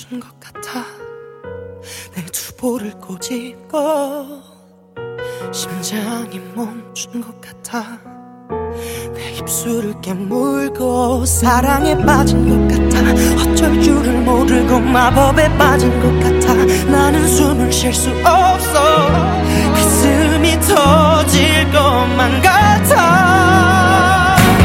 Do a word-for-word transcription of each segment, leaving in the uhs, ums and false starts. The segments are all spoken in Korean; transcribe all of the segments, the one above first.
빠진 것 같아. 내 두볼을 꼬집고 심장이 멈춘 것 같아. 내 입술을 깨물고 사랑에 빠진 것 같아. 어쩔 줄을 모르고 마법에 빠진 것 같아. 나는 숨을 쉴 수 없어. 가슴이 터질 것만 같아.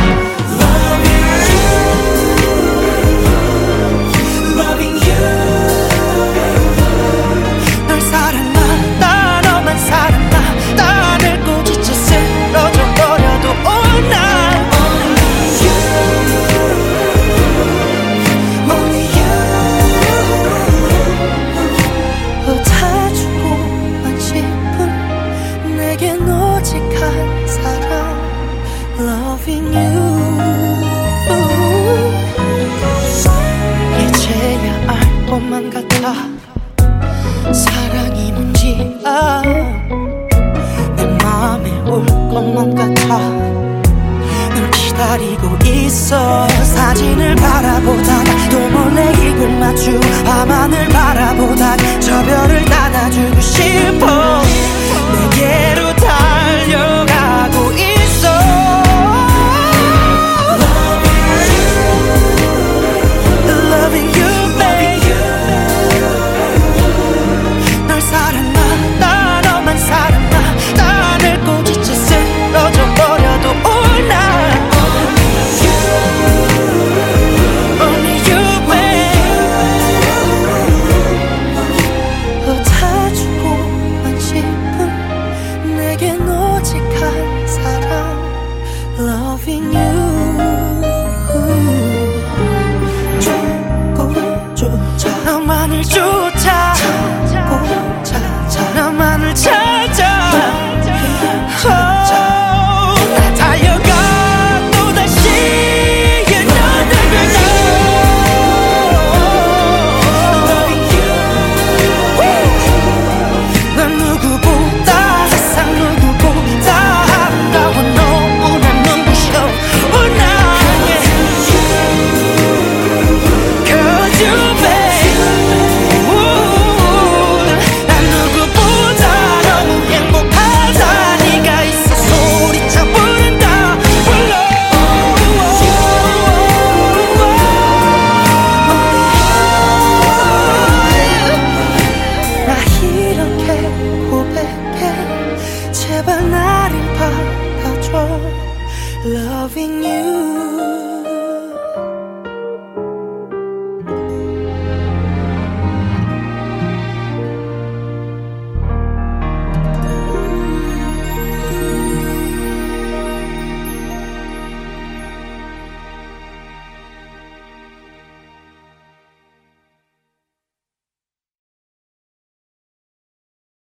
Loving you. 이제야 알 것만 같아. 사랑이 뭔지 아, 내 맘에 올 것만 같아. 널 기다리고 있어. 사진을 바라보다가 또 몰래 입을 맞추고 밤하늘 바라보다가 저 별을 닫아주고 싶어. 내게로 달려가고 있어. Loving you. 쫓고 쫓아 너만을 쫓아 찾고 찾아 너만을 찾아. 나 달려가 또다시 another Loving you. 난 누구보다 세상 누구보다 아름다워. 제발 나를 받아줘. Loving you.